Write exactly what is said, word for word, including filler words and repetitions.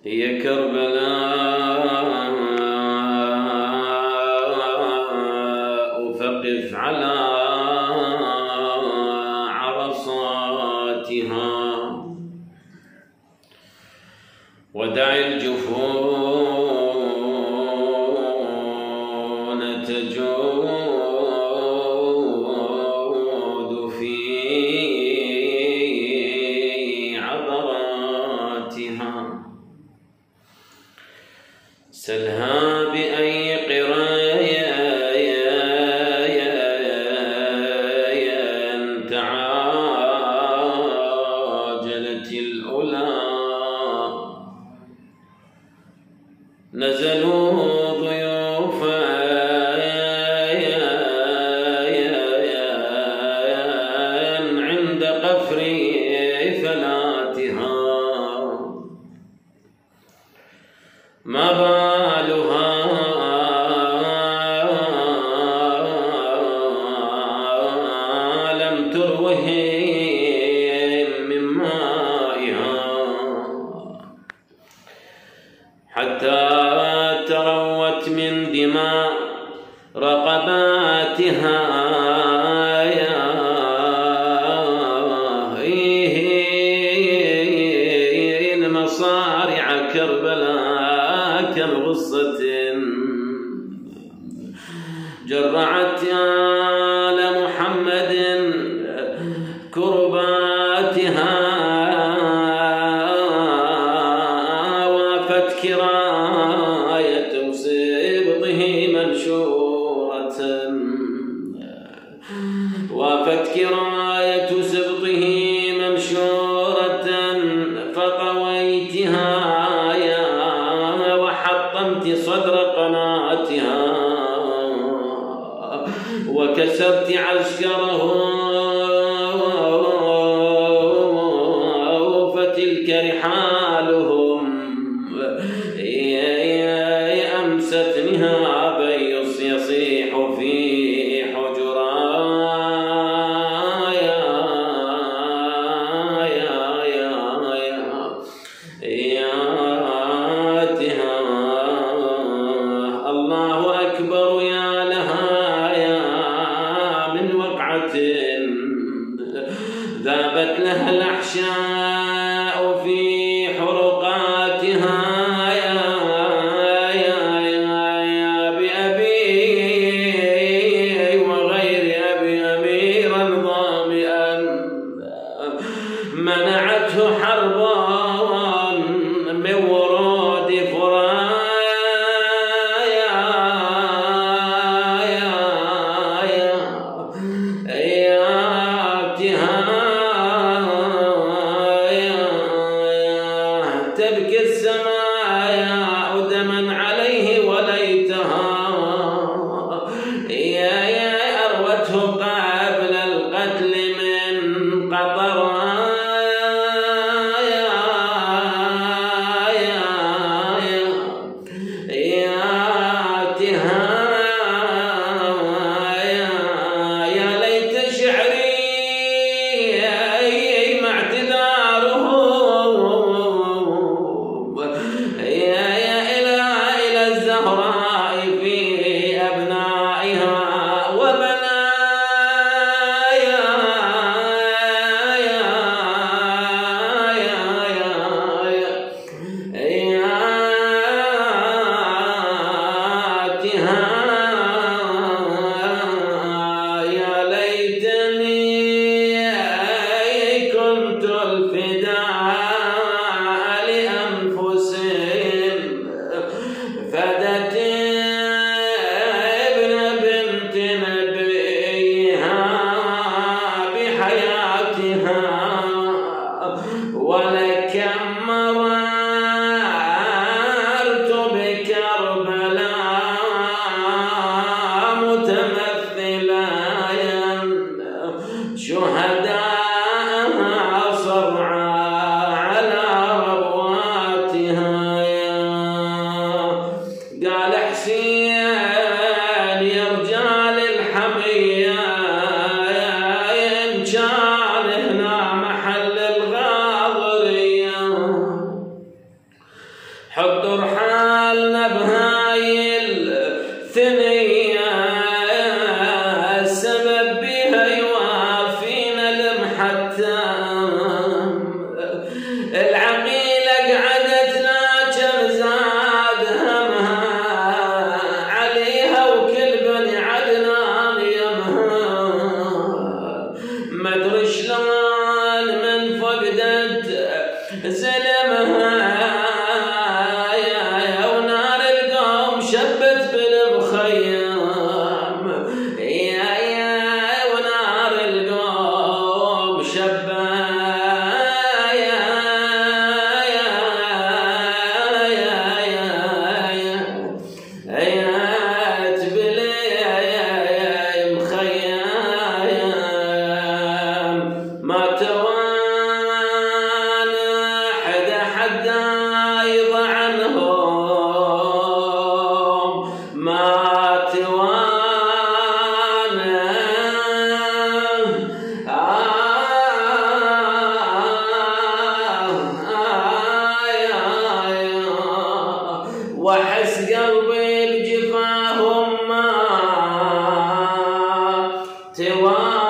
هي كربلاء فقف على عرصاتها ودع الجفون تجود في عبراتها سلها بأي قراية تعاجلت الأولى نزلوا ضيوفا عند قفر فلاتها ما بالها لم تروهم من مائها حتى تروت من دماء رقباتها مصارع كربلاء كالغصة جرعت آل محمد كرباتها وافت كراية سبطه منشورة وافت كراية سبطه منشورة فطويتها يا وحطمت صدر قناتها وكسرت عسكره فتلك رحالهم أمست نهابا يصيح في ذابت لها الأحشاء في حرقاتها يا يا يا يا بأبي وغير أبي أميرا ظامئا منعته حربا من ورود فرايا يا يا يا تبكي السماء دما عليه وليتها يا يا أروته قبل القتل من قطر يا يا يا ياتها يا ليت شعري مع اعتذاره يا يا إلى إلى الزهراء في أبنائها وبنايا يا يا يا ياتها يا ليتني كنت الفداء لأنفسهم فدت ابن بنت نبيها بحياتها ولكم مررت بكربلاء متمثلا شهداء صرعى على ربواتها قال حسين يا رجال الحمية إن كان هنا محل الغاضرية حتى العقيلة قعدت لكن زاد همها عليها وكل بني عدنان يمها مدري شلون من فقدت زلمها ونار القوم شبت بالمخيم يا يا ونار القوم شبت وحس قلبي بجفاهم ما توانى